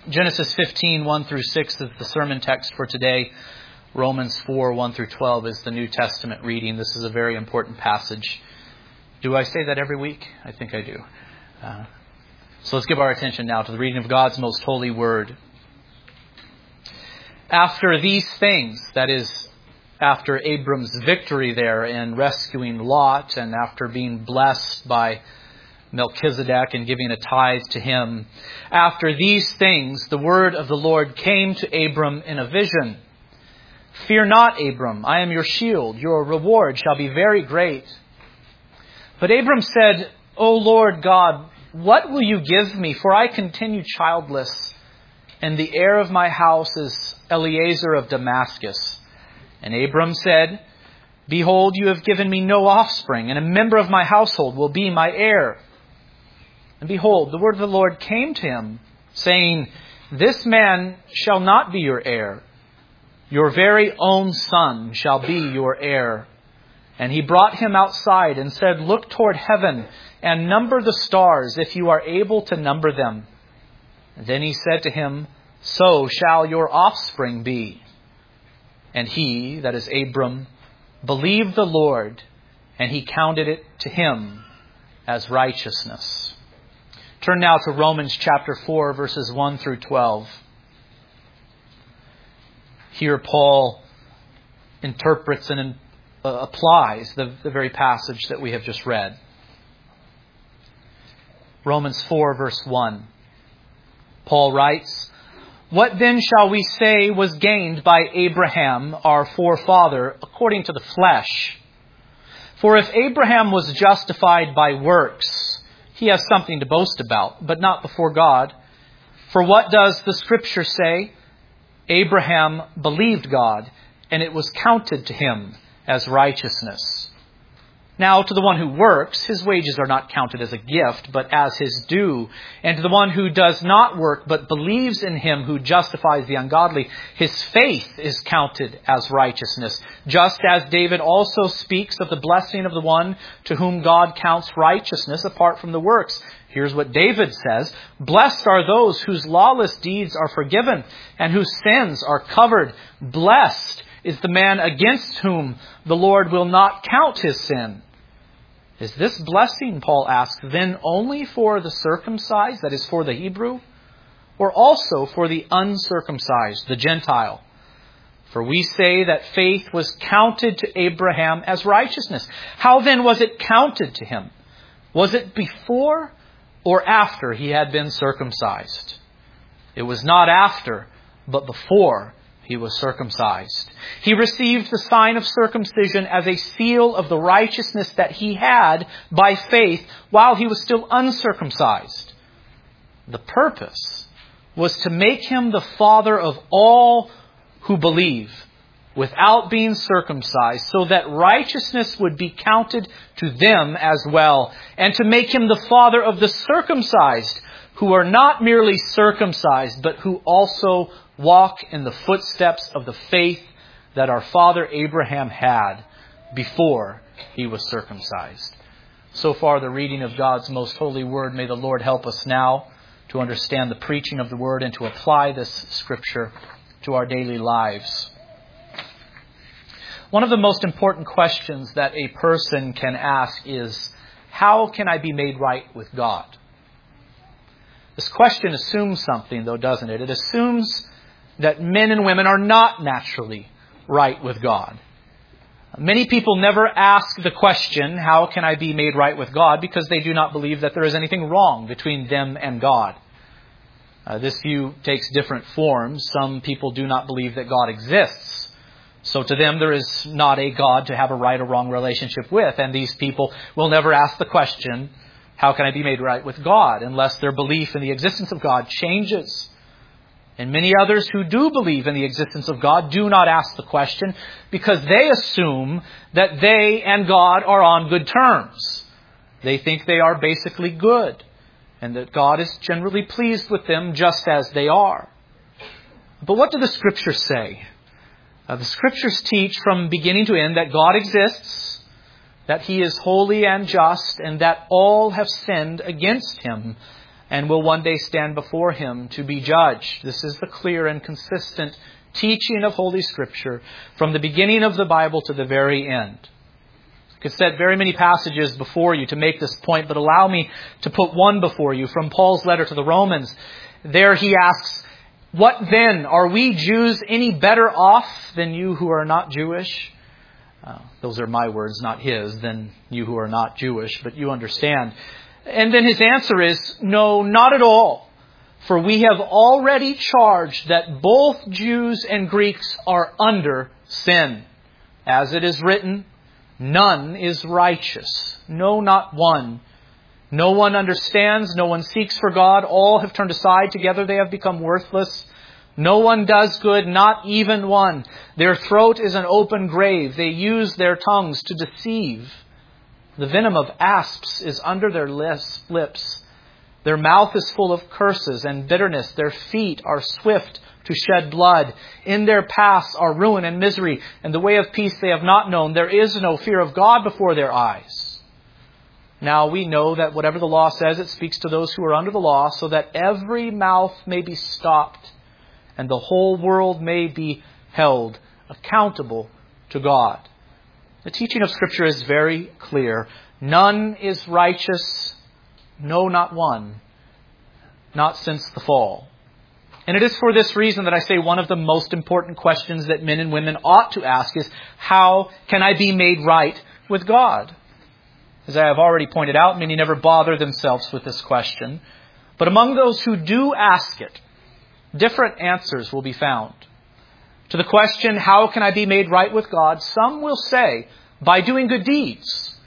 Genesis 15, 1 through 6 is the sermon text for today. Romans 4, 1 through 12 is the New Testament reading. This is a very important passage. Do I say that every week? I think I do. So let's give our attention now to the reading of God's most holy word. After these things, that is, after Abram's victory there in rescuing Lot, and after being blessed by Melchizedek and giving a tithe to him, after these things, the word of the Lord came to Abram in a vision. Fear not, Abram, I am your shield. Your reward shall be very great. But Abram said, O Lord God, what will you give me? For I continue childless, and the heir of my house is Eliezer of Damascus. And Abram said, Behold, you have given me no offspring, and a member of my household will be my heir. And behold, the word of the Lord came to him, saying, This man shall not be your heir. Your very own son shall be your heir. And he brought him outside and said, Look toward heaven and number the stars, if you are able to number them. And then he said to him, So shall your offspring be. And he, that is Abram, believed the Lord, and he counted it to him as righteousness. Turn now to Romans chapter 4, verses 1 through 12. Here Paul interprets and applies the very passage that we have just read. Romans 4, verse 1. Paul writes, What then shall we say was gained by Abraham, our forefather, according to the flesh? For if Abraham was justified by works, he has something to boast about, but not before God. For what does the Scripture say? Abraham believed God, and it was counted to him as righteousness. Now, to the one who works, his wages are not counted as a gift, but as his due. And to the one who does not work, but believes in him who justifies the ungodly, his faith is counted as righteousness. Just as David also speaks of the blessing of the one to whom God counts righteousness apart from the works. Here's what David says, Blessed are those whose lawless deeds are forgiven, and whose sins are covered. Blessed is the man against whom the Lord will not count his sin. Is this blessing, Paul asks, then only for the circumcised, that is for the Hebrew, or also for the uncircumcised, the Gentile? For we say that faith was counted to Abraham as righteousness. How then was it counted to him? Was it before or after he had been circumcised? It was not after, but before he was circumcised. He received the sign of circumcision as a seal of the righteousness that he had by faith while he was still uncircumcised. The purpose was to make him the father of all who believe without being circumcised, so that righteousness would be counted to them as well, and to make him the father of the circumcised, who are not merely circumcised, but who also walk in the footsteps of the faith that our father Abraham had before he was circumcised. So far, the reading of God's most holy word. May the Lord help us now to understand the preaching of the word and to apply this scripture to our daily lives. One of the most important questions that a person can ask is, how can I be made right with God? This question assumes something, though, doesn't it? It assumes that men and women are not naturally right with God. Many people never ask the question, how can I be made right with God? Because they do not believe that there is anything wrong between them and God. This view takes different forms. Some people do not believe that God exists. So to them, there is not a God to have a right or wrong relationship with. And these people will never ask the question, how can I be made right with God? Unless their belief in the existence of God changes. And many others who do believe in the existence of God do not ask the question because they assume that they and God are on good terms. They think they are basically good and that God is generally pleased with them just as they are. But what do the Scriptures say? The Scriptures teach from beginning to end that God exists, that He is holy and just, and that all have sinned against Him and will one day stand before Him to be judged. This is the clear and consistent teaching of Holy Scripture from the beginning of the Bible to the very end. I could set very many passages before you to make this point, but allow me to put one before you from Paul's letter to the Romans. There he asks, "What then? Are we Jews any better off than you who are not Jewish?" Those are my words, not his, than you who are not Jewish, but you understand. And then his answer is, no, not at all. For we have already charged that both Jews and Greeks are under sin. As it is written, none is righteous. No, not one. No one understands. No one seeks for God. All have turned aside. Together they have become worthless. No one does good, not even one. Their throat is an open grave. They use their tongues to deceive. The venom of asps is under their lips. Their mouth is full of curses and bitterness. Their feet are swift to shed blood. In their paths are ruin and misery, and the way of peace they have not known. There is no fear of God before their eyes. Now we know that whatever the law says, it speaks to those who are under the law, so that every mouth may be stopped, and the whole world may be held accountable to God. The teaching of Scripture is very clear. None is righteous, no, not one, not since the fall. And it is for this reason that I say one of the most important questions that men and women ought to ask is, how can I be made right with God? As I have already pointed out, many never bother themselves with this question. But among those who do ask it, different answers will be found. To the question, how can I be made right with God? Some will say, by doing good deeds.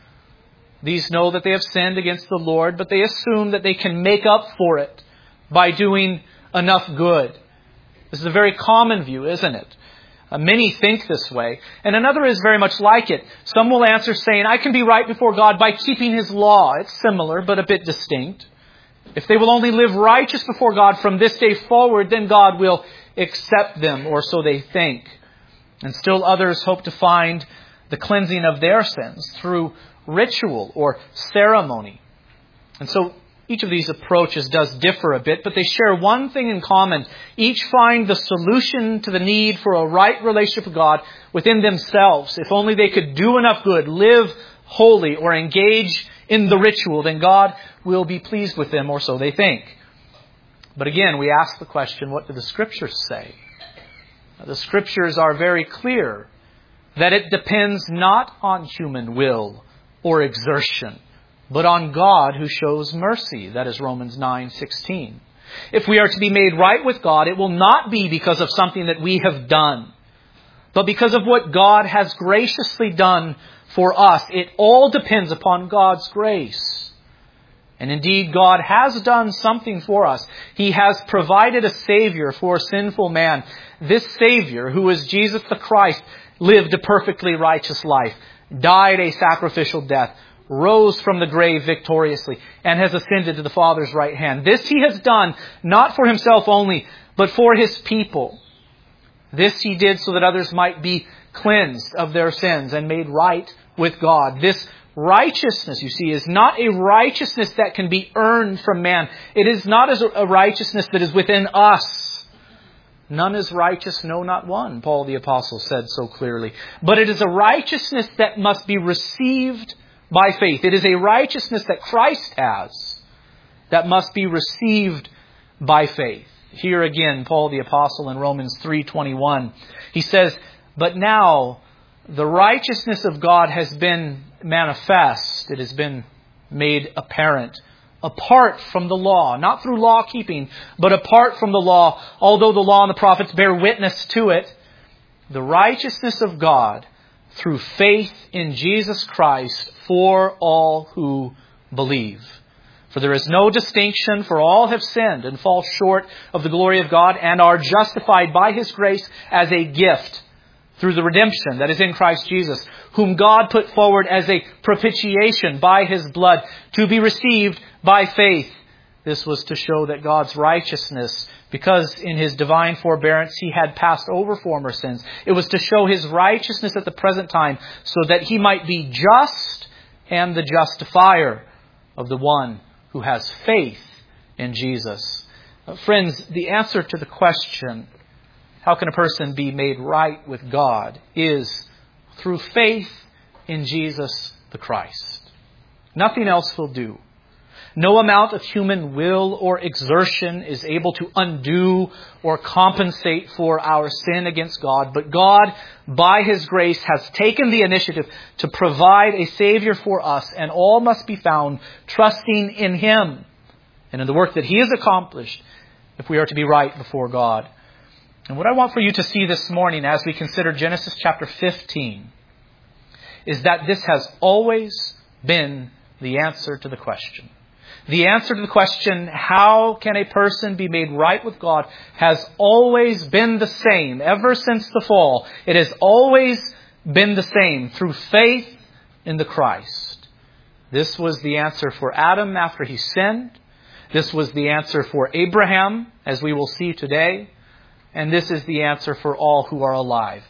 These know that they have sinned against the Lord, but they assume that they can make up for it by doing enough good. This is a very common view, isn't it? Many think this way. And another is very much like it. Some will answer saying, I can be right before God by keeping His law. It's similar, but a bit distinct. If they will only live righteous before God from this day forward, then God will accept them, or so they think. And still others hope to find the cleansing of their sins through ritual or ceremony. And so each of these approaches does differ a bit, but they share one thing in common. Each find the solution to the need for a right relationship with God within themselves. If only they could do enough good, live holy, or engage in the ritual, then God will be pleased with them, or so they think. But again, we ask the question, what do the Scriptures say? The Scriptures are very clear that it depends not on human will or exertion, but on God who shows mercy. That is Romans 9:16. If we are to be made right with God, it will not be because of something that we have done, but because of what God has graciously done for us. It all depends upon God's grace. And indeed, God has done something for us. He has provided a Savior for sinful man. This Savior, who is Jesus the Christ, lived a perfectly righteous life, died a sacrificial death, rose from the grave victoriously, and has ascended to the Father's right hand. This He has done, not for Himself only, but for His people. This He did so that others might be cleansed of their sins and made right with God. This righteousness, you see, is not a righteousness that can be earned from man. It is not a righteousness that is within us. None is righteous, no, not one, Paul the Apostle said so clearly. But it is a righteousness that must be received by faith. It is a righteousness that Christ has that must be received by faith. Here again, Paul the Apostle in Romans 3:21, he says, but now the righteousness of God has been manifest. It has been made apparent apart from the law, not through law keeping, but apart from the law, although the law and the prophets bear witness to it. The righteousness of God through faith in Jesus Christ for all who believe. For there is no distinction, for all have sinned and fall short of the glory of God and are justified by His grace as a gift through the redemption that is in Christ Jesus, whom God put forward as a propitiation by His blood to be received by faith. This was to show that God's righteousness, because in His divine forbearance He had passed over former sins, it was to show His righteousness at the present time so that He might be just and the justifier of the one who has faith in Jesus. Friends, the answer to the question, how can a person be made right with God, is through faith in Jesus the Christ. Nothing else will do. No amount of human will or exertion is able to undo or compensate for our sin against God. But God, by His grace, has taken the initiative to provide a Savior for us, and all must be found trusting in Him and in the work that He has accomplished if we are to be right before God. And what I want for you to see this morning as we consider Genesis chapter 15 is that this has always been the answer to the question. The answer to the question, how can a person be made right with God, has always been the same ever since the fall. It has always been the same through faith in the Christ. This was the answer for Adam after he sinned. This was the answer for Abraham, as we will see today. And this is the answer for all who are alive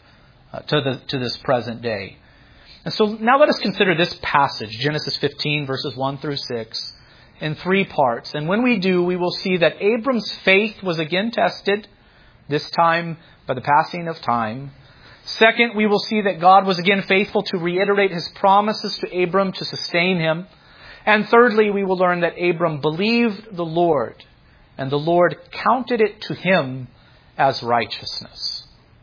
to this present day. And so now let us consider this passage, Genesis 15, verses 1 through 6, in three parts. And when we do, we will see that Abram's faith was again tested, this time by the passing of time. Second, we will see that God was again faithful to reiterate His promises to Abram to sustain him. And thirdly, we will learn that Abram believed the Lord, and the Lord counted it to him as righteousness.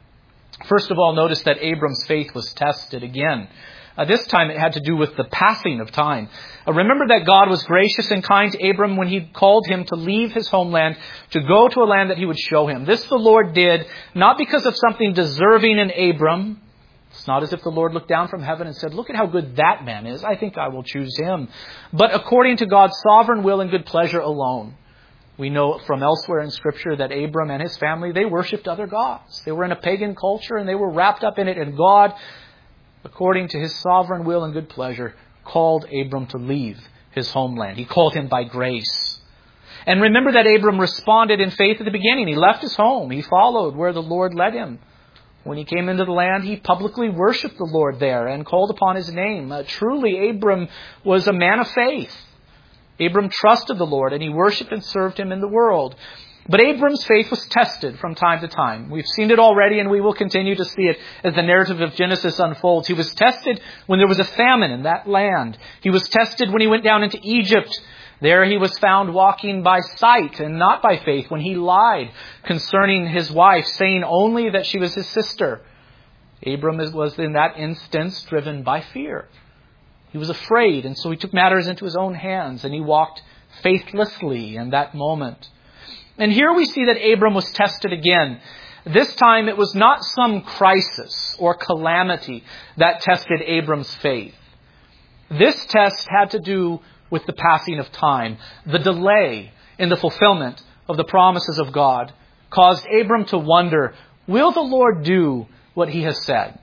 First of all, notice that Abram's faith was tested again. This time it had to do with the passing of time. Remember that God was gracious and kind to Abram when He called him to leave his homeland, to go to a land that He would show him. This the Lord did, not because of something deserving in Abram. It's not as if the Lord looked down from heaven and said, look at how good that man is. I think I will choose him. But according to God's sovereign will and good pleasure alone. We know from elsewhere in Scripture that Abram and his family, they worshipped other gods. They were in a pagan culture and they were wrapped up in it. And God, according to His sovereign will and good pleasure, called Abram to leave his homeland. He called him by grace. And remember that Abram responded in faith at the beginning. He left his home. He followed where the Lord led him. When he came into the land, he publicly worshipped the Lord there and called upon His name. Truly, Abram was a man of faith. Abram trusted the Lord and he worshipped and served Him in the world. But Abram's faith was tested from time to time. We've seen it already and we will continue to see it as the narrative of Genesis unfolds. He was tested when there was a famine in that land. He was tested when he went down into Egypt. There he was found walking by sight and not by faith when he lied concerning his wife, saying only that she was his sister. Abram was in that instance driven by fear. He was afraid, and so he took matters into his own hands and he walked faithlessly in that moment. And here we see that Abram was tested again. This time it was not some crisis or calamity that tested Abram's faith. This test had to do with the passing of time. The delay in the fulfillment of the promises of God caused Abram to wonder, will the Lord do what He has said?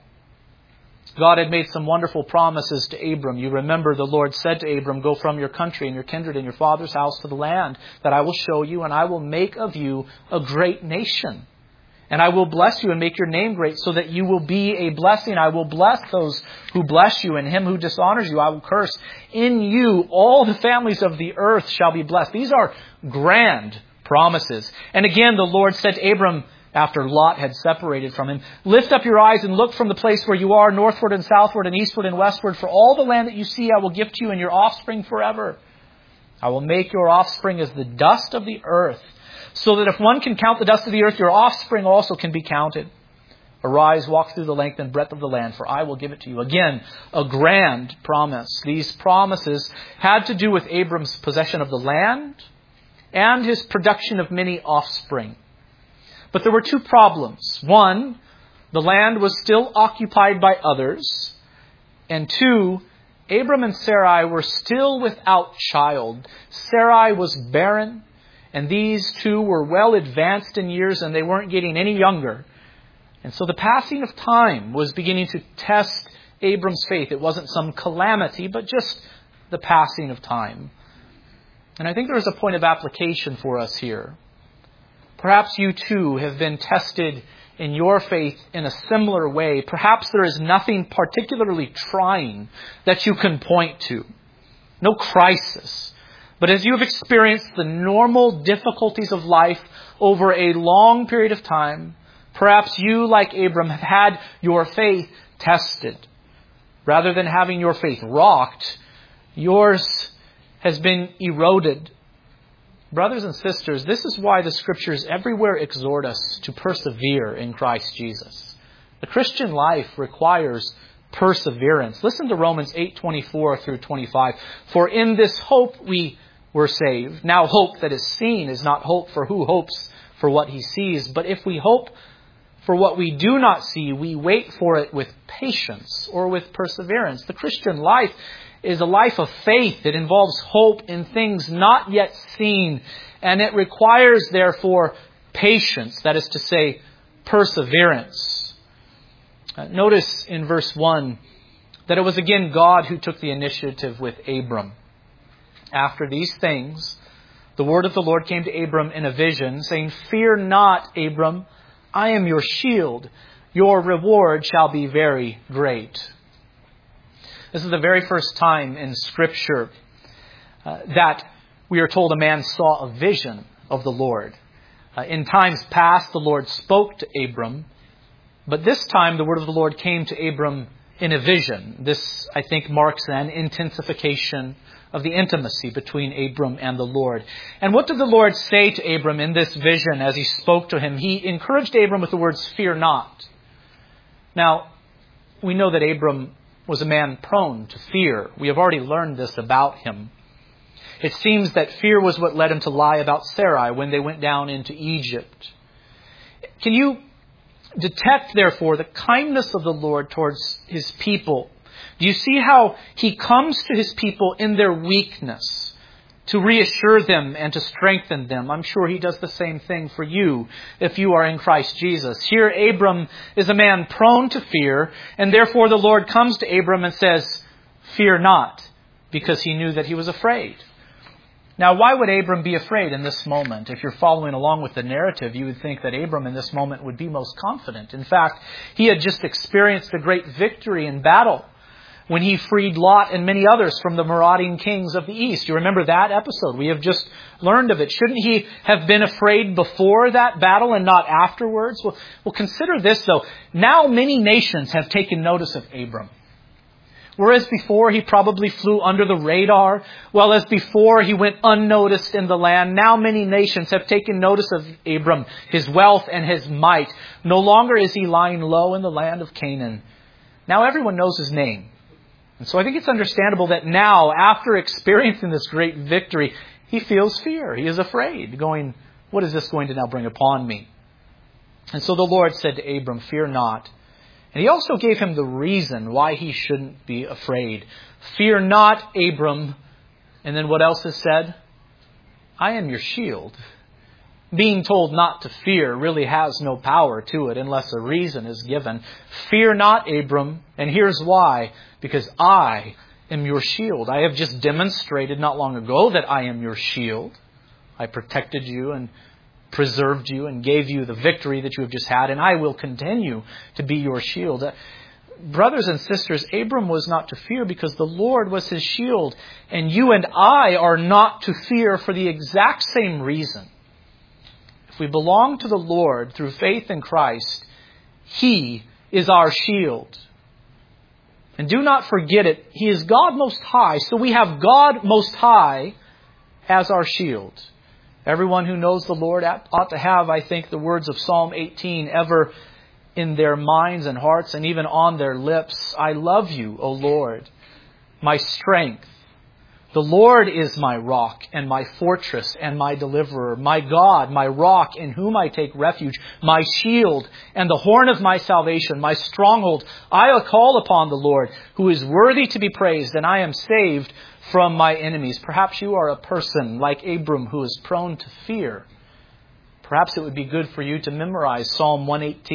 God had made some wonderful promises to Abram. You remember the Lord said to Abram, go from your country and your kindred and your father's house to the land that I will show you, and I will make of you a great nation. And I will bless you and make your name great so that you will be a blessing. I will bless those who bless you, and him who dishonors you I will curse. In you all the families of the earth shall be blessed. These are grand promises. And again the Lord said to Abram, after Lot had separated from him, lift up your eyes and look from the place where you are, northward and southward and eastward and westward. For all the land that you see I will give to you and your offspring forever. I will make your offspring as the dust of the earth, so that if one can count the dust of the earth, your offspring also can be counted. Arise, walk through the length and breadth of the land, for I will give it to you. Again, a grand promise. These promises had to do with Abram's possession of the land and his production of many offspring. But there were two problems. One, the land was still occupied by others. And two, Abram and Sarai were still without child. Sarai was barren, and these two were well advanced in years, and they weren't getting any younger. And so the passing of time was beginning to test Abram's faith. It wasn't some calamity, but just the passing of time. And I think there is a point of application for us here. Perhaps you too have been tested in your faith in a similar way. Perhaps there is nothing particularly trying that you can point to. No crisis. But as you have experienced the normal difficulties of life over a long period of time, perhaps you, like Abram, have had your faith tested. Rather than having your faith rocked, yours has been eroded. Brothers and sisters, this is why the Scriptures everywhere exhort us to persevere in Christ Jesus. The Christian life requires perseverance. Listen to Romans 8:24 through 25. For in this hope we were saved. Now hope that is seen is not hope, for who hopes for what he sees? But if we hope for what we do not see, we wait for it with patience or with perseverance. The Christian life is a life of faith. It involves hope in things not yet seen. And it requires, therefore, patience. That is to say, perseverance. Notice in verse 1 that it was again God who took the initiative with Abram. After these things, the word of the Lord came to Abram in a vision, saying, Fear not, Abram, I am your shield. Your reward shall be very great. This is the very first time in Scripture that we are told a man saw a vision of the Lord. In times past, the Lord spoke to Abram, but this time the word of the Lord came to Abram in a vision. This, I think, marks an intensification of the intimacy between Abram and the Lord. And what did the Lord say to Abram in this vision as he spoke to him? He encouraged Abram with the words, Fear not. Now, we know that Abram was a man prone to fear. We have already learned this about him. It seems that fear was what led him to lie about Sarai when they went down into Egypt. Can you detect, therefore, the kindness of the Lord towards his people? Do you see how he comes to his people in their weakness to reassure them and to strengthen them? I'm sure he does the same thing for you if you are in Christ Jesus. Here, Abram is a man prone to fear, and therefore the Lord comes to Abram and says, Fear not, because he knew that he was afraid. Now, why would Abram be afraid in this moment? If you're following along with the narrative, you would think that Abram in this moment would be most confident. In fact, he had just experienced a great victory in battle when he freed Lot and many others from the marauding kings of the east. You remember that episode? We have just learned of it. Shouldn't he have been afraid before that battle and not afterwards? Well, consider this, though. Now many nations have taken notice of Abram. Whereas before he probably flew under the radar, well, as before he went unnoticed in the land, now many nations have taken notice of Abram, his wealth and his might. No longer is he lying low in the land of Canaan. Now everyone knows his name. And so I think it's understandable that now, after experiencing this great victory, he feels fear. He is afraid, going, what is this going to now bring upon me? And so the Lord said to Abram, Fear not. And he also gave him the reason why he shouldn't be afraid. Fear not, Abram. And then what else is said? I am your shield. Being told not to fear really has no power to it unless a reason is given. Fear not, Abram. And here's why. Because I am your shield. I have just demonstrated not long ago that I am your shield. I protected you and preserved you and gave you the victory that you have just had. And I will continue to be your shield. Brothers and sisters, Abram was not to fear because the Lord was his shield. And you and I are not to fear for the exact same reason. If we belong to the Lord through faith in Christ, He is our shield. And do not forget it, He is God Most High, so we have God Most High as our shield. Everyone who knows the Lord ought to have, I think, the words of Psalm 18 ever in their minds and hearts and even on their lips. I love you, O Lord, my strength. The Lord is my rock and my fortress and my deliverer, my God, my rock in whom I take refuge, my shield and the horn of my salvation, my stronghold. I will call upon the Lord, who is worthy to be praised, and I am saved from my enemies. Perhaps you are a person like Abram who is prone to fear. Perhaps it would be good for you to memorize Psalm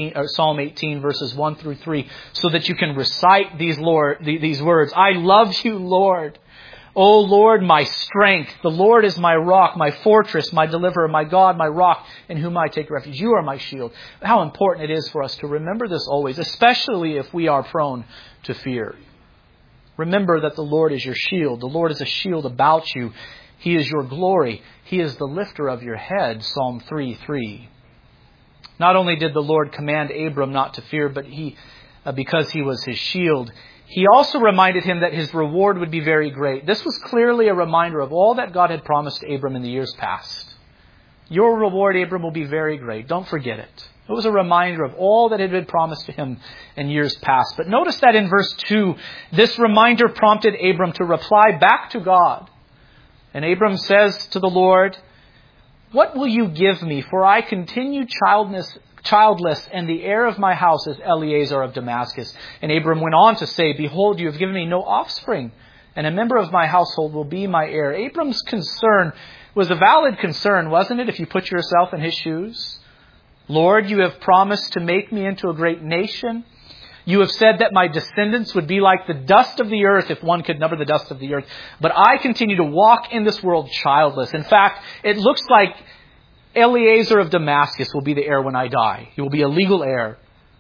18 verses 1 through 3 so that you can recite these words. I love you, Lord. O Lord, my strength. The Lord is my rock, my fortress, my deliverer, my God, my rock, in whom I take refuge. You are my shield. How important it is for us to remember this always, especially if we are prone to fear. Remember that the Lord is your shield. The Lord is a shield about you. He is your glory. He is the lifter of your head. Psalm 3:3. Not only did the Lord command Abram not to fear, but because he was his shield, he also reminded him that his reward would be very great. This was clearly a reminder of all that God had promised Abram in the years past. Your reward, Abram, will be very great. Don't forget it. It was a reminder of all that had been promised to him in years past. But notice that in verse 2, this reminder prompted Abram to reply back to God. And Abram says to the Lord, "What will you give me? For I continue childless, and the heir of my house is Eliezer of Damascus." And Abram went on to say, "Behold, you have given me no offspring, and a member of my household will be my heir." Abram's concern was a valid concern, wasn't it, if you put yourself in his shoes? "Lord, you have promised to make me into a great nation. You have said that my descendants would be like the dust of the earth, if one could number the dust of the earth. But I continue to walk in this world childless. In fact, it looks like Eliezer of Damascus will be the heir when I die. He will be a legal heir.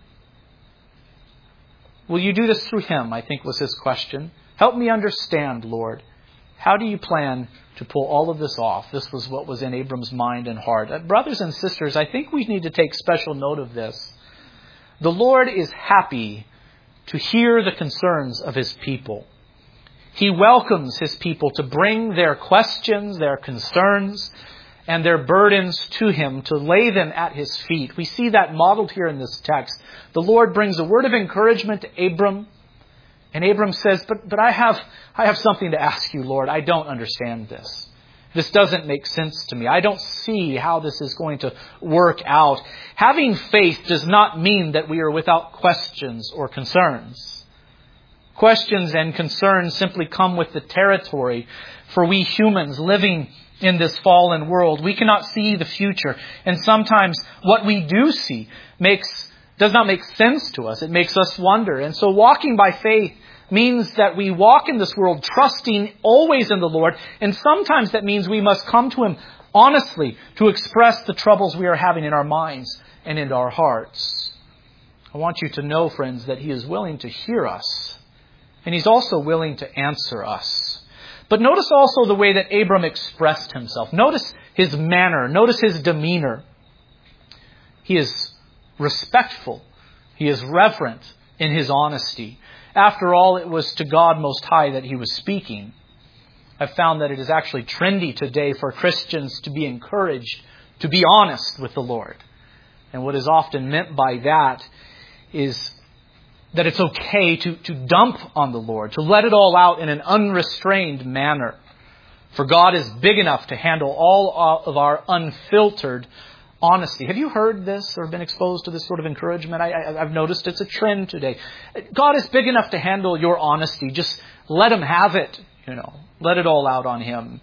Will you do this through him?" I think was his question. "Help me understand, Lord. How do you plan to pull all of this off?" This was what was in Abram's mind and heart. Brothers and sisters, I think we need to take special note of this. The Lord is happy to hear the concerns of his people. He welcomes his people to bring their questions, their concerns, and their burdens to him, to lay them at his feet. We see that modeled here in this text. The Lord brings a word of encouragement to Abram, and Abram says, but I have something to ask you, Lord. I don't understand this. This doesn't make sense to me. I don't see how this is going to work out. Having faith does not mean that we are without questions or concerns. Questions and concerns simply come with the territory. For we humans living in this fallen world, we cannot see the future. And sometimes what we do see does not make sense to us. It makes us wonder. And so walking by faith means that we walk in this world trusting always in the Lord. And sometimes that means we must come to him honestly to express the troubles we are having in our minds and in our hearts. I want you to know, friends, that he is willing to hear us. And he's also willing to answer us. But notice also the way that Abram expressed himself. Notice his manner. Notice his demeanor. He is respectful. He is reverent in his honesty. After all, it was to God Most High that he was speaking. I've found that it is actually trendy today for Christians to be encouraged to be honest with the Lord. And what is often meant by that is that it's okay to dump on the Lord, to let it all out in an unrestrained manner. For God is big enough to handle all of our unfiltered honesty. Have you heard this or been exposed to this sort of encouragement? I've noticed it's a trend today. God is big enough to handle your honesty. Just let him have it, Let it all out on him.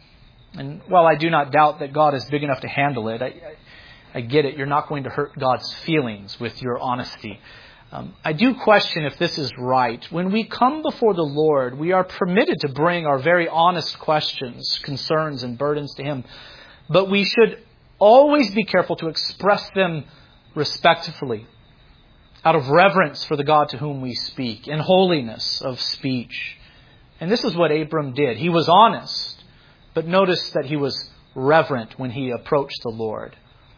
And while I do not doubt that God is big enough to handle it, I get it. You're not going to hurt God's feelings with your honesty. I do question if this is right. When we come before the Lord, we are permitted to bring our very honest questions, concerns, and burdens to him. But we should always be careful to express them respectfully, out of reverence for the God to whom we speak, in holiness of speech. And this is what Abram did. He was honest, but notice that he was reverent when he approached the Lord.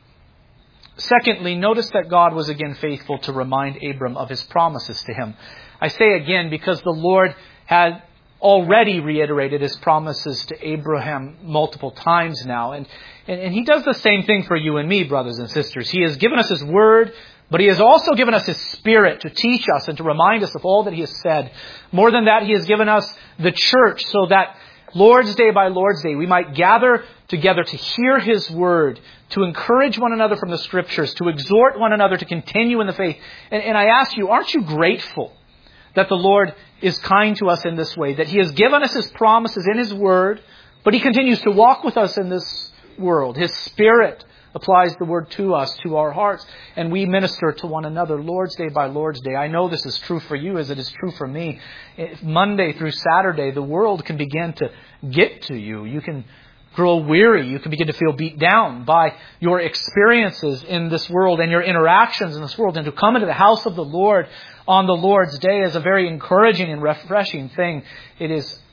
Secondly, notice that God was again faithful to remind Abram of his promises to him. I say again because the Lord had already reiterated his promises to Abraham multiple times now. And he does the same thing for you and me, brothers and sisters. He has given us his word, but he has also given us his Spirit to teach us and to remind us of all that he has said. More than that, he has given us the church so that Lord's Day by Lord's Day, we might gather together to hear his word, to encourage one another from the scriptures, to exhort one another to continue in the faith. And I ask you, aren't you grateful that the Lord is kind to us in this way, that he has given us his promises in his word, but he continues to walk with us in this world. His Spirit applies the word to us, to our hearts, and we minister to one another Lord's Day by Lord's Day. I know this is true for you as it is true for me. Monday through Saturday, the world can begin to get to you. You can grow weary. You can begin to feel beat down by your experiences in this world and your interactions in this world. And to come into the house of the Lord on the Lord's Day is a very encouraging and refreshing thing. It is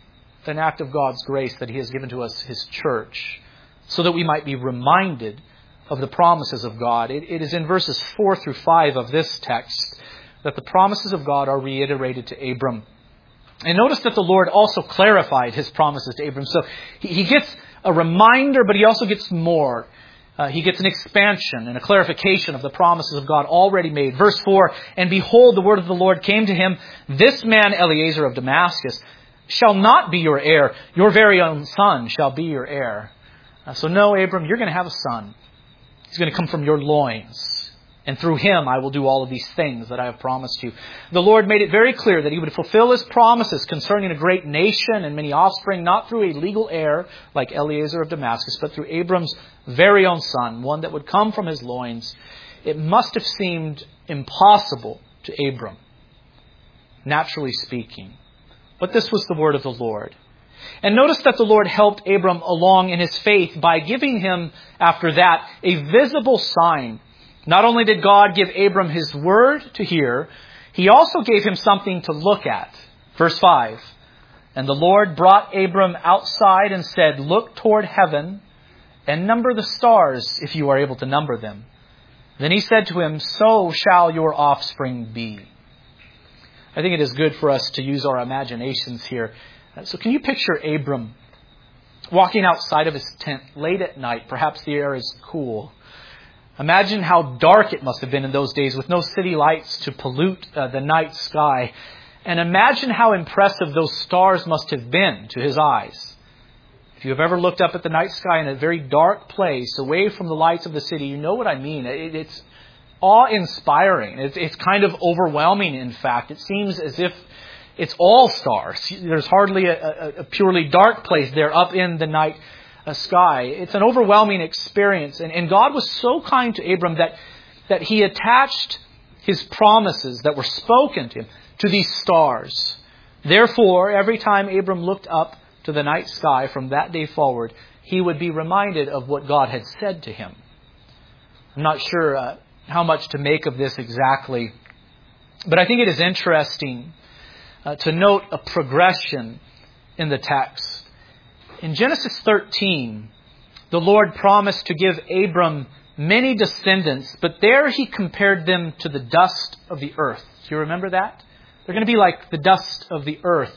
an act of God's grace that He has given to us, His church, so that we might be reminded of the promises of God. It is in verses 4 through 5 of this text that the promises of God are reiterated to Abram. And notice that the Lord also clarified His promises to Abram. So he gets a reminder, but he also gets more. He gets an expansion and a clarification of the promises of God already made. Verse 4, "And behold, the word of the Lord came to him, this man Eliezer of Damascus shall not be your heir. Your very own son shall be your heir." So no, Abram, you're going to have a son. He's going to come from your loins. And through him I will do all of these things that I have promised you. The Lord made it very clear that He would fulfill His promises concerning a great nation and many offspring, not through a legal heir like Eliezer of Damascus, but through Abram's very own son, one that would come from his loins. It must have seemed impossible to Abram, naturally speaking. But this was the word of the Lord. And notice that the Lord helped Abram along in his faith by giving him, after that, a visible sign. Not only did God give Abram His word to hear, He also gave him something to look at. Verse 5, "And the Lord brought Abram outside and said, Look toward heaven and number the stars, if you are able to number them. Then He said to him, So shall your offspring be." I think it is good for us to use our imaginations here. So can you picture Abram walking outside of his tent late at night? Perhaps the air is cool. Imagine how dark it must have been in those days with no city lights to pollute the night sky. And imagine how impressive those stars must have been to his eyes. If you have ever looked up at the night sky in a very dark place, away from the lights of the city, you know what I mean. It's awe-inspiring. It's kind of overwhelming, in fact. It seems as if it's all stars. There's hardly a purely dark place there up in the night sky. It's an overwhelming experience. And God was so kind to Abram that He attached His promises that were spoken to him to these stars. Therefore, every time Abram looked up to the night sky from that day forward, he would be reminded of what God had said to him. I'm not sure how much to make of this exactly, but I think it is interesting to note a progression in the text. In Genesis 13, the Lord promised to give Abram many descendants, but there He compared them to the dust of the earth. Do you remember that? They're going to be like the dust of the earth.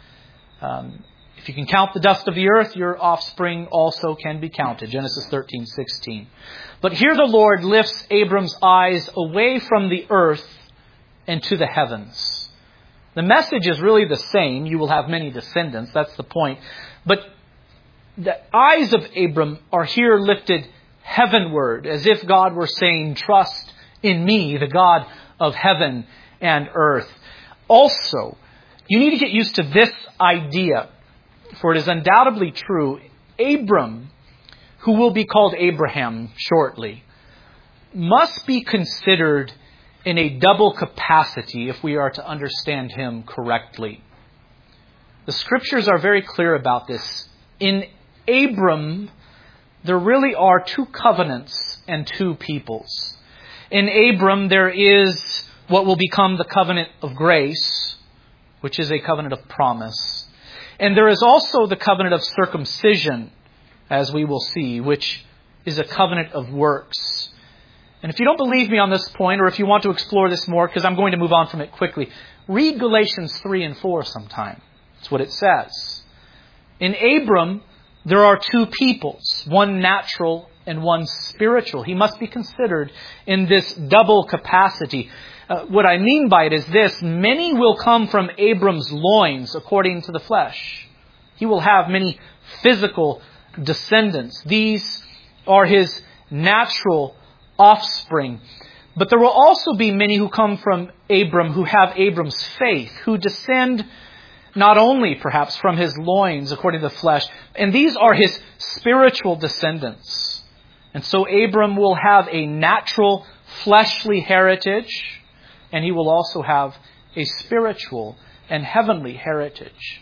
If you can count the dust of the earth, your offspring also can be counted. Genesis 13:16. But here the Lord lifts Abram's eyes away from the earth and to the heavens. The message is really the same. You will have many descendants. That's the point. But the eyes of Abram are here lifted heavenward, as if God were saying, "Trust in me, the God of heaven and earth." Also, you need to get used to this idea, for it is undoubtedly true. Abram, who will be called Abraham shortly, must be considered in a double capacity if we are to understand him correctly. The Scriptures are very clear about this. In Abram, there really are two covenants and two peoples. In Abram, there is what will become the covenant of grace, which is a covenant of promise. And there is also the covenant of circumcision, as we will see, which is a covenant of works. And if you don't believe me on this point, or if you want to explore this more, because I'm going to move on from it quickly, read Galatians 3 and 4 sometime. That's what it says. In Abram, there are two peoples, one natural and one spiritual. He must be considered in this double capacity. What I mean by it is this: many will come from Abram's loins according to the flesh. He will have many physical descendants. These are his natural offspring. But there will also be many who come from Abram, who have Abram's faith, who descend not only perhaps from his loins according to the flesh, and these are his spiritual descendants. And so Abram will have a natural fleshly heritage, and he will also have a spiritual and heavenly heritage.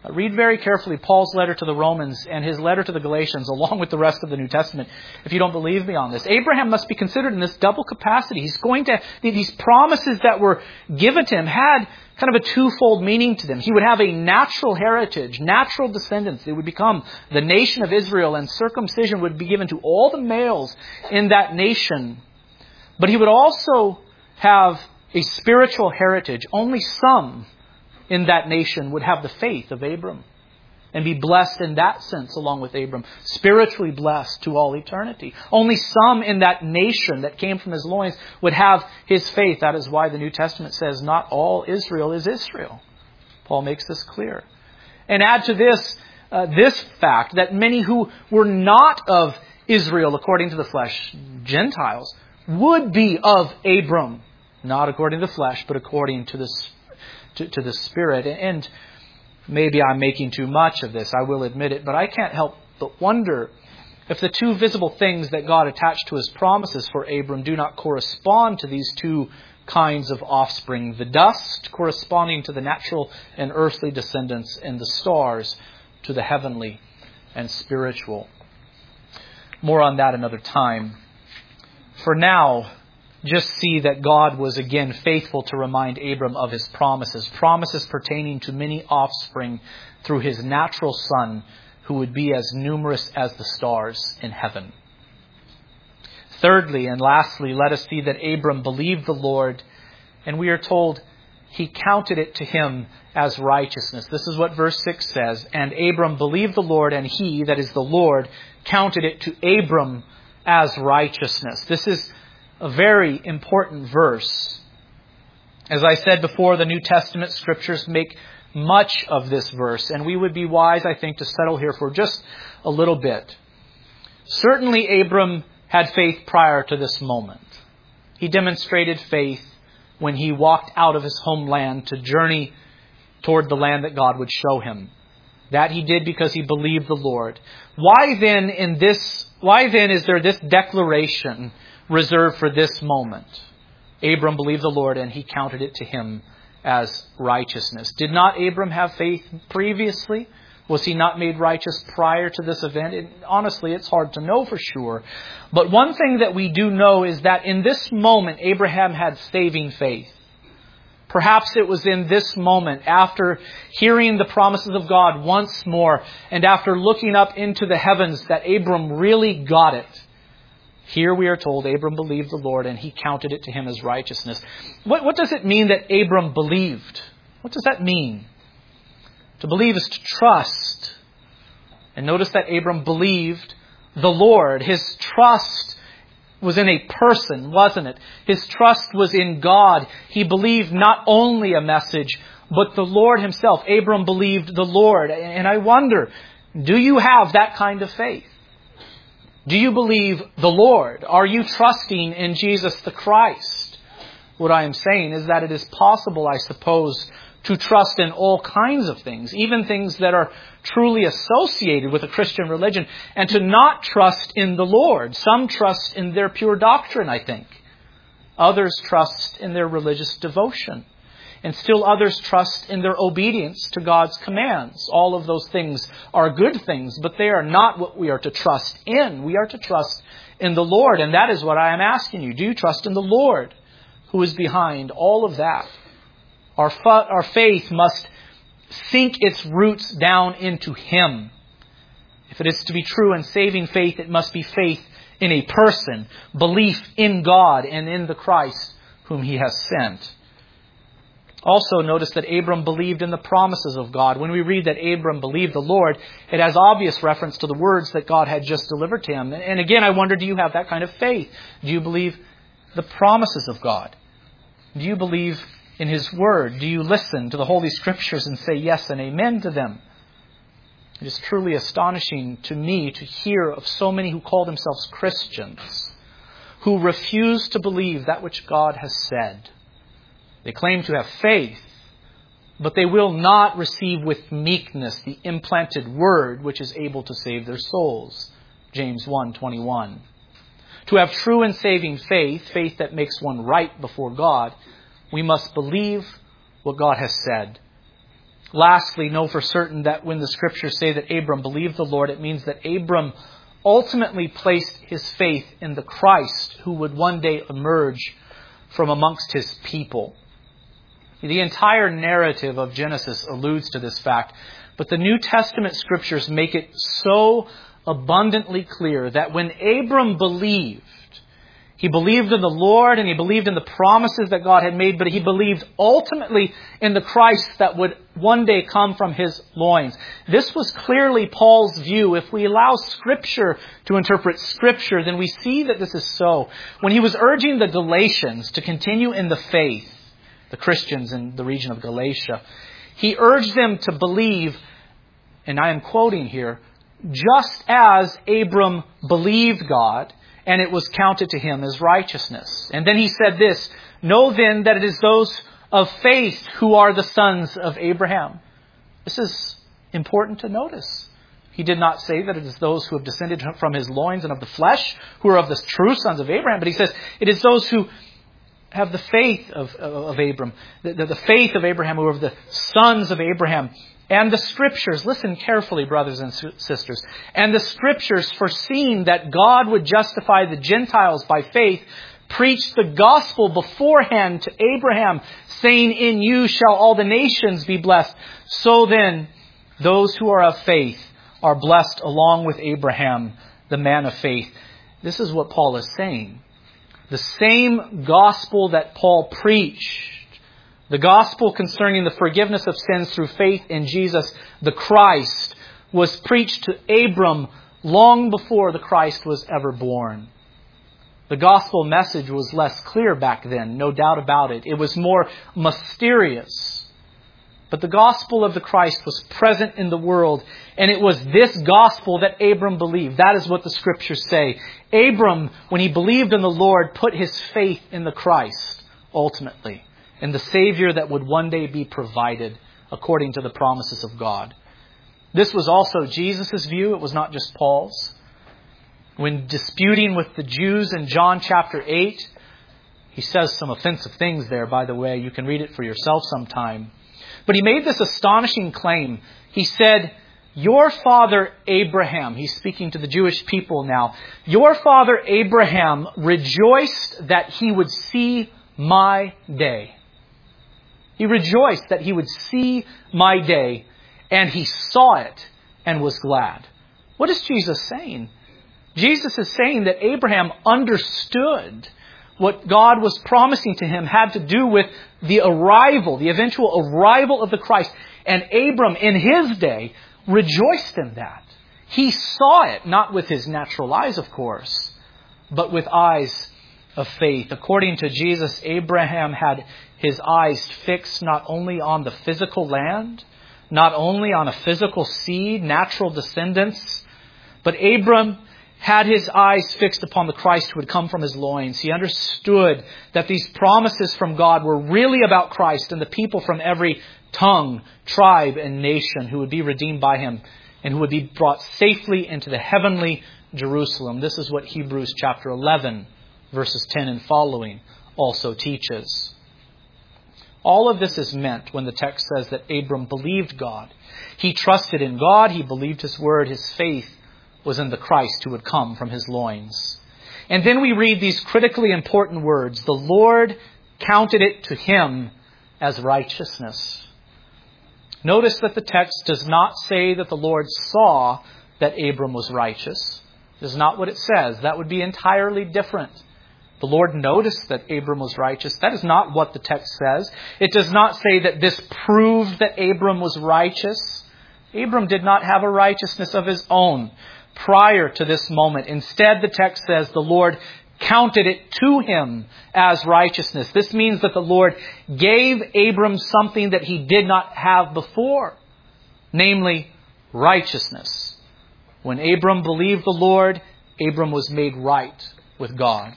Read very carefully Paul's letter to the Romans and his letter to the Galatians, along with the rest of the New Testament, if you don't believe me on this. Abraham must be considered in this double capacity. These promises that were given to him had kind of a twofold meaning to them. He would have a natural heritage, natural descendants. They would become the nation of Israel, and circumcision would be given to all the males in that nation. But he would also have a spiritual heritage. Only some in that nation would have the faith of Abram and be blessed in that sense along with Abram, spiritually blessed to all eternity. Only some in that nation that came from his loins would have his faith. That is why the New Testament says not all Israel is Israel. Paul makes this clear. And add to this, this fact that many who were not of Israel according to the flesh, Gentiles, would be of Abram, not according to the flesh, but according to the Spirit. And maybe I'm making too much of this, I will admit it, but I can't help but wonder if the two visible things that God attached to his promises for Abram do not correspond to these two kinds of offspring. The dust corresponding to the natural and earthly descendants, and the stars to the heavenly and spiritual. More on that another time. For now, just see that God was again faithful to remind Abram of his promises pertaining to many offspring through his natural son, who would be as numerous as the stars in heaven. Thirdly and lastly, let us see that Abram believed the Lord, and we are told he counted it to him as righteousness. This is what verse 6 says. And Abram believed the Lord, and he, that is the Lord, counted it to Abram as righteousness. This is a very important verse. As I said before, the New Testament scriptures make much of this verse, and we would be wise, I think, to settle here for just a little bit. Certainly, Abram had faith prior to this moment. He demonstrated faith when he walked out of his homeland to journey toward the land that God would show him. That he did because he believed the Lord. Why then is there this declaration reserved for this moment? Abram believed the Lord, and he counted it to him as righteousness. Did not Abram have faith previously? Was he not made righteous prior to this event? Honestly, it's hard to know for sure. But one thing that we do know is that in this moment, Abraham had saving faith. Perhaps it was in this moment, after hearing the promises of God once more, and after looking up into the heavens, that Abram really got it. Here we are told Abram believed the Lord, and he counted it to him as righteousness. What does it mean that Abram believed? What does that mean? To believe is to trust. And notice that Abram believed the Lord. His trust was in a person, wasn't it? His trust was in God. He believed not only a message, but the Lord himself. Abram believed the Lord. And I wonder, do you have that kind of faith? Do you believe the Lord? Are you trusting in Jesus the Christ? What I am saying is that it is possible, I suppose, to trust in all kinds of things, even things that are truly associated with a Christian religion, and to not trust in the Lord. Some trust in their pure doctrine, I think. Others trust in their religious devotion. And still others trust in their obedience to God's commands. All of those things are good things, but they are not what we are to trust in. We are to trust in the Lord, and that is what I am asking you. Do you trust in the Lord, who is behind all of that? Our faith must sink its roots down into Him. If it is to be true and saving faith, it must be faith in a person, belief in God and in the Christ whom He has sent. Also notice that Abram believed in the promises of God. When we read that Abram believed the Lord, it has obvious reference to the words that God had just delivered to him. And again, I wonder, do you have that kind of faith? Do you believe the promises of God? Do you believe in His Word? Do you listen to the Holy Scriptures and say yes and amen to them? It is truly astonishing to me to hear of so many who call themselves Christians who refuse to believe that which God has said. They claim to have faith, but they will not receive with meekness the implanted word which is able to save their souls. James 1:21. To have true and saving faith, faith that makes one right before God, we must believe what God has said. Lastly, know for certain that when the Scriptures say that Abram believed the Lord, it means that Abram ultimately placed his faith in the Christ who would one day emerge from amongst his people. The entire narrative of Genesis alludes to this fact, but the New Testament Scriptures make it so abundantly clear that when Abram believed, he believed in the Lord and he believed in the promises that God had made, but he believed ultimately in the Christ that would one day come from his loins. This was clearly Paul's view. If we allow Scripture to interpret Scripture, then we see that this is so. When he was urging the Galatians to continue in the faith, the Christians in the region of Galatia, he urged them to believe, and I am quoting here, just as Abram believed God, and it was counted to him as righteousness. And then he said this, know then that it is those of faith who are the sons of Abraham. This is important to notice. He did not say that it is those who have descended from his loins and of the flesh who are of the true sons of Abraham, but he says it is those who have the faith of Abram, the faith of Abraham, who are of the sons of Abraham. And the Scriptures, listen carefully, brothers and sisters, and the Scriptures, foreseeing that God would justify the Gentiles by faith, preached the gospel beforehand to Abraham, saying, in you shall all the nations be blessed. So then, those who are of faith are blessed along with Abraham, the man of faith. This is what Paul is saying. The same gospel that Paul preached, the gospel concerning the forgiveness of sins through faith in Jesus, the Christ, was preached to Abram long before the Christ was ever born. The gospel message was less clear back then, no doubt about it. It was more mysterious. But the gospel of the Christ was present in the world, and it was this gospel that Abram believed. That is what the Scriptures say. Abram, when he believed in the Lord, put his faith in the Christ, ultimately, and the Savior that would one day be provided according to the promises of God. This was also Jesus' view. It was not just Paul's. When disputing with the Jews in John chapter 8, he says some offensive things there, by the way. You can read it for yourself sometime. But he made this astonishing claim. He said, your father Abraham, he's speaking to the Jewish people now, your father Abraham rejoiced that he would see my day. He rejoiced that he would see my day, and he saw it and was glad. What is Jesus saying? Jesus is saying that Abraham understood what God was promising to him had to do with the arrival, the eventual arrival of the Christ. And Abram, in his day, rejoiced in that. He saw it, not with his natural eyes, of course, but with eyes of faith. According to Jesus, Abraham had his eyes fixed not only on the physical land, not only on a physical seed, natural descendants, but Abram had his eyes fixed upon the Christ who would come from his loins. He understood that these promises from God were really about Christ and the people from every tongue, tribe, and nation who would be redeemed by him and who would be brought safely into the heavenly Jerusalem. This is what Hebrews chapter 11, verses 10 and following also teaches. All of this is meant when the text says that Abram believed God. He trusted in God. He believed His word. His faith was in the Christ who would come from his loins. And then we read these critically important words. The Lord counted it to him as righteousness. Notice that the text does not say that the Lord saw that Abram was righteous. This is not what it says. That would be entirely different. The Lord noticed that Abram was righteous. That is not what the text says. It does not say that this proved that Abram was righteous. Abram did not have a righteousness of his own prior to this moment. Instead, the text says the Lord counted it to him as righteousness. This means that the Lord gave Abram something that he did not have before, namely righteousness. When Abram believed the Lord, Abram was made right with God.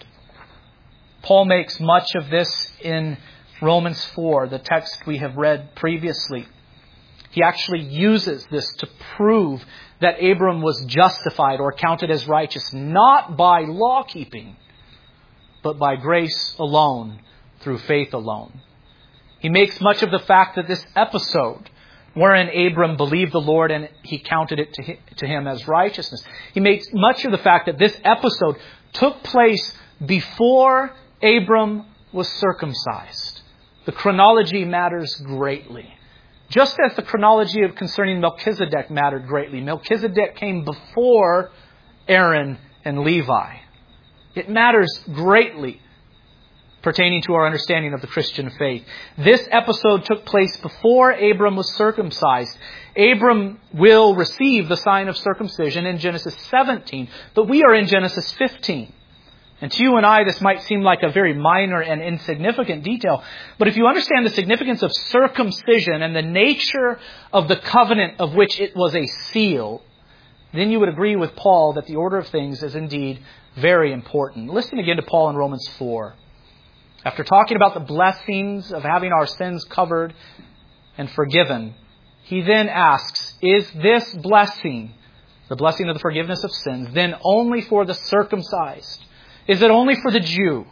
Paul makes much of this in Romans 4, the text we have read previously. He actually uses this to prove that Abram was justified or counted as righteous, not by law keeping, but by grace alone, through faith alone. He makes much of the fact that this episode wherein Abram believed the Lord and he counted it to him as righteousness. He makes much of the fact that this episode took place before Abram was circumcised. The chronology matters greatly. Just as the chronology concerning Melchizedek mattered greatly. Melchizedek came before Aaron and Levi. It matters greatly pertaining to our understanding of the Christian faith. This episode took place before Abram was circumcised. Abram will receive the sign of circumcision in Genesis 17, but we are in Genesis 15. And to you and I, this might seem like a very minor and insignificant detail, but if you understand the significance of circumcision and the nature of the covenant of which it was a seal, then you would agree with Paul that the order of things is indeed very important. Listen again to Paul in Romans 4. After talking about the blessings of having our sins covered and forgiven, he then asks, is this blessing, the blessing of the forgiveness of sins, then only for the circumcised? Is it only for the Jew?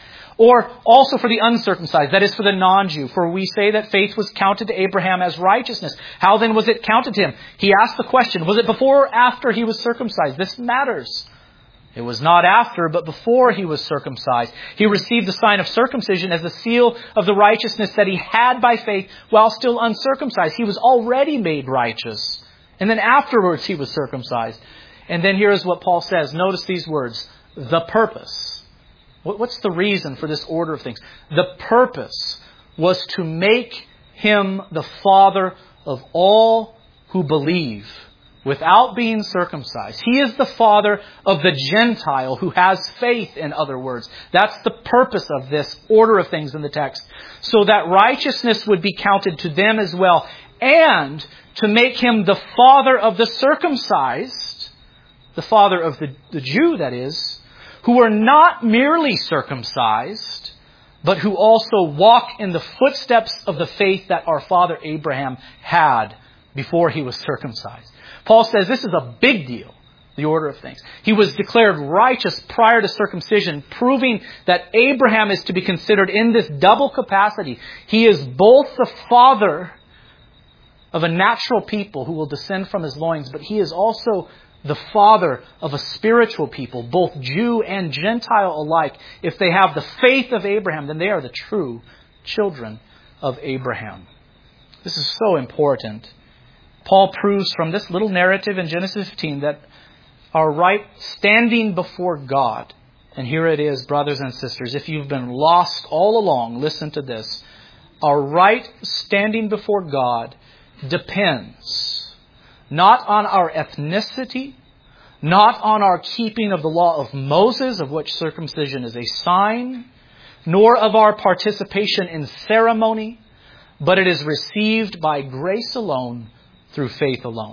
Or also for the uncircumcised, that is for the non-Jew? For we say that faith was counted to Abraham as righteousness. How then was it counted to him? He asked the question, was it before or after he was circumcised? This matters. It was not after, but before he was circumcised. He received the sign of circumcision as the seal of the righteousness that he had by faith while still uncircumcised. He was already made righteous. And then afterwards he was circumcised. And then here is what Paul says. Notice these words. The purpose. What's the reason for this order of things? The purpose was to make him the father of all who believe without being circumcised. He is the father of the Gentile who has faith, in other words. That's the purpose of this order of things in the text. So that righteousness would be counted to them as well. And to make him the father of the circumcised, the father of the Jew, that is, who are not merely circumcised, but who also walk in the footsteps of the faith that our father Abraham had before he was circumcised. Paul says this is a big deal, the order of things. He was declared righteous prior to circumcision, proving that Abraham is to be considered in this double capacity. He is both the father of a natural people who will descend from his loins, but he is also the father of a spiritual people, both Jew and Gentile alike. If they have the faith of Abraham, then they are the true children of Abraham. This is so important. Paul proves from this little narrative in Genesis 15 that our right standing before God, and here it is, brothers and sisters, if you've been lost all along, listen to this. Our right standing before God depends not on our ethnicity, not on our keeping of the law of Moses, of which circumcision is a sign, nor of our participation in ceremony, but it is received by grace alone, through faith alone.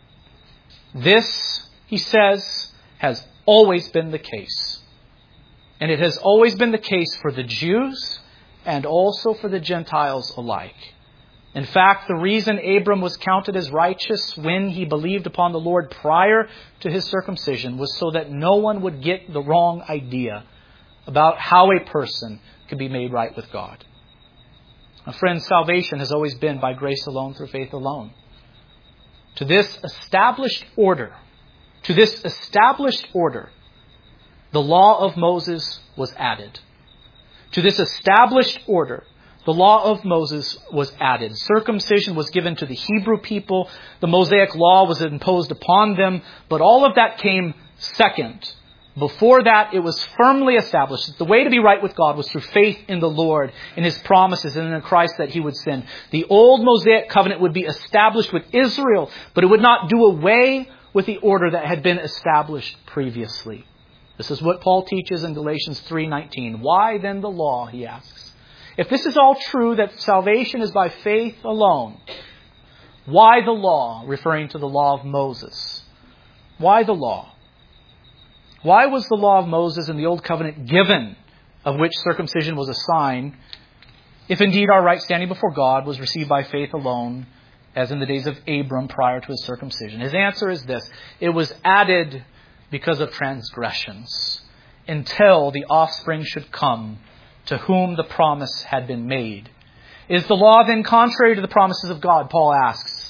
This, he says, has always been the case. And it has always been the case for the Jews and also for the Gentiles alike. In fact, the reason Abram was counted as righteous when he believed upon the Lord prior to his circumcision was so that no one would get the wrong idea about how a person could be made right with God. Now, friends, salvation has always been by grace alone, through faith alone. To this established order, the law of Moses was added. To this established order, the law of Moses was added. Circumcision was given to the Hebrew people. The Mosaic law was imposed upon them. But all of that came second. Before that, it was firmly established that the way to be right with God was through faith in the Lord, in His promises, and in Christ that He would send. The old Mosaic covenant would be established with Israel, but it would not do away with the order that had been established previously. This is what Paul teaches in Galatians 3:19. Why then the law, he asks. If this is all true, that salvation is by faith alone, why the law, referring to the law of Moses? Why the law? Why was the law of Moses in the Old Covenant given, of which circumcision was a sign, if indeed our right standing before God was received by faith alone, as in the days of Abram prior to his circumcision? His answer is this. It was added because of transgressions, until the offspring should come to whom the promise had been made. Is the law then contrary to the promises of God? Paul asks.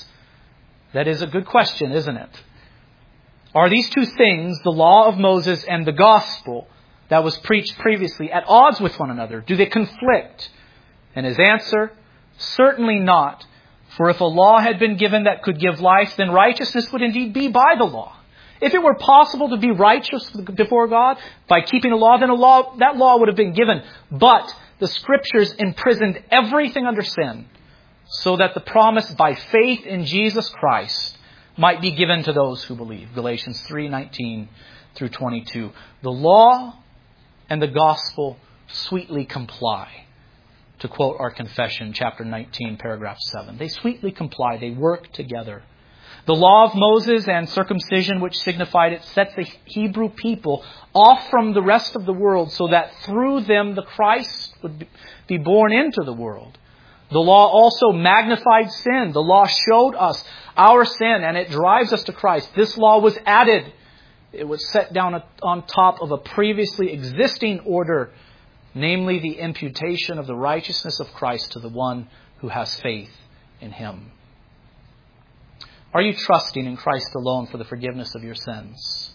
That is a good question, isn't it? Are these two things, the law of Moses and the gospel that was preached previously, at odds with one another? Do they conflict? And his answer, certainly not. For if a law had been given that could give life, then righteousness would indeed be by the law. If it were possible to be righteous before God by keeping a law, then that law would have been given. But the Scriptures imprisoned everything under sin, so that the promise by faith in Jesus Christ might be given to those who believe. Galatians 3:19 through 22. The law and the gospel sweetly comply. To quote our confession, chapter 19, paragraph 7. They sweetly comply. They work together. The law of Moses and circumcision, which signified it, sets the Hebrew people off from the rest of the world so that through them the Christ would be born into the world. The law also magnified sin. The law showed us our sin and it drives us to Christ. This law was added. It was set down on top of a previously existing order, namely the imputation of the righteousness of Christ to the one who has faith in Him. Are you trusting in Christ alone for the forgiveness of your sins?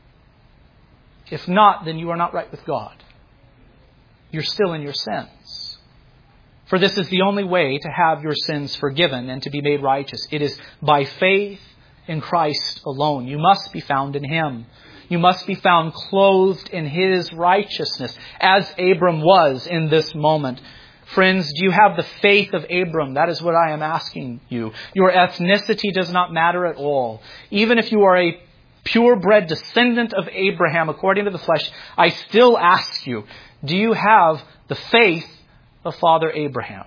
If not, then you are not right with God. You're still in your sins. For this is the only way to have your sins forgiven and to be made righteous. It is by faith in Christ alone. You must be found in Him. You must be found clothed in His righteousness, as Abram was in this moment. Friends, do you have the faith of Abram? That is what I am asking you. Your ethnicity does not matter at all. Even if you are a purebred descendant of Abraham according to the flesh, I still ask you, do you have the faith of Father Abraham?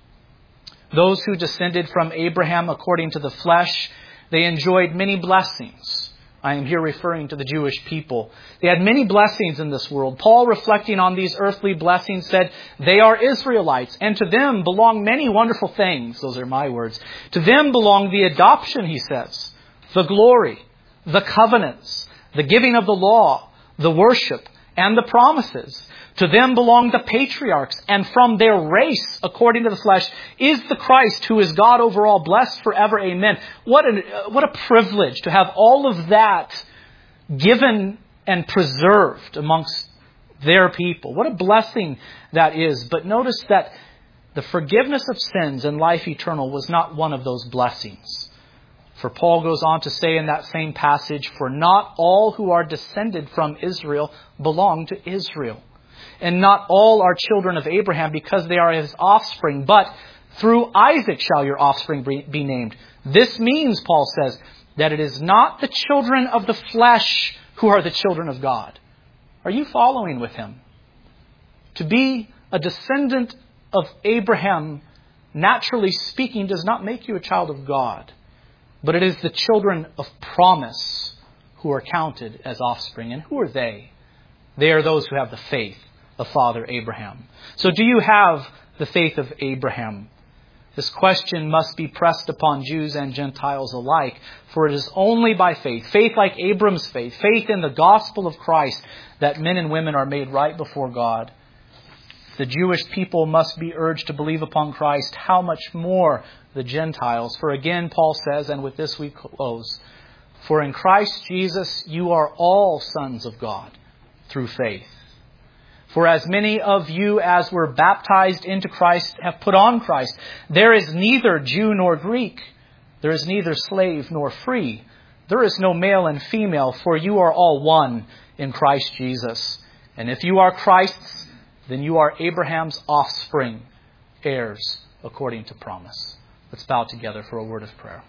Those who descended from Abraham according to the flesh, they enjoyed many blessings. I am here referring to the Jewish people. They had many blessings in this world. Paul, reflecting on these earthly blessings, said, they are Israelites, and to them belong many wonderful things. Those are my words. To them belong the adoption, he says, the glory, the covenants, the giving of the law, the worship, and the promises. To them belong the patriarchs, and from their race, according to the flesh, is the Christ, who is God over all, blessed forever. Amen. What a privilege to have all of that given and preserved amongst their people. What a blessing that is. But notice that the forgiveness of sins and life eternal was not one of those blessings. For Paul goes on to say in that same passage, for not all who are descended from Israel belong to Israel. And not all are children of Abraham because they are his offspring. But through Isaac shall your offspring be named. This means, Paul says, that it is not the children of the flesh who are the children of God. Are you following with him? To be a descendant of Abraham, naturally speaking, does not make you a child of God. But it is the children of promise who are counted as offspring. And who are they? They are those who have the faith of Father Abraham. So do you have the faith of Abraham? This question must be pressed upon Jews and Gentiles alike, for it is only by faith, faith like Abram's faith, faith in the gospel of Christ, that men and women are made right before God. The Jewish people must be urged to believe upon Christ. How much more the Gentiles? For again, Paul says, and with this we close, for in Christ Jesus you are all sons of God through faith. For as many of you as were baptized into Christ have put on Christ. There is neither Jew nor Greek. There is neither slave nor free. There is no male and female, for you are all one in Christ Jesus. And if you are Christ's, then you are Abraham's offspring, heirs according to promise. Let's bow together for a word of prayer.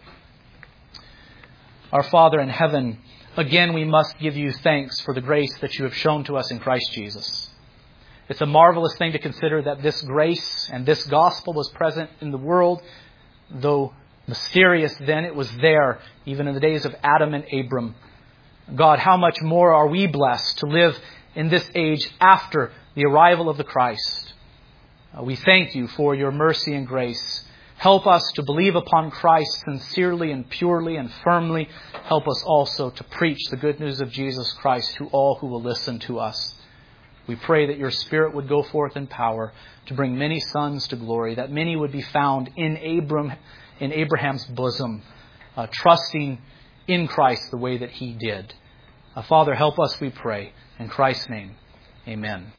Our Father in heaven, again we must give you thanks for the grace that you have shown to us in Christ Jesus. It's a marvelous thing to consider that this grace and this gospel was present in the world. Though mysterious then, it was there even in the days of Adam and Abram. God, how much more are we blessed to live in this age after the arrival of the Christ. We thank you for your mercy and grace. Help us to believe upon Christ sincerely and purely and firmly. Help us also to preach the good news of Jesus Christ to all who will listen to us. We pray that your Spirit would go forth in power to bring many sons to glory, that many would be found in Abraham's bosom, trusting in Christ the way that He did. Father, help us, we pray. In Christ's name, amen.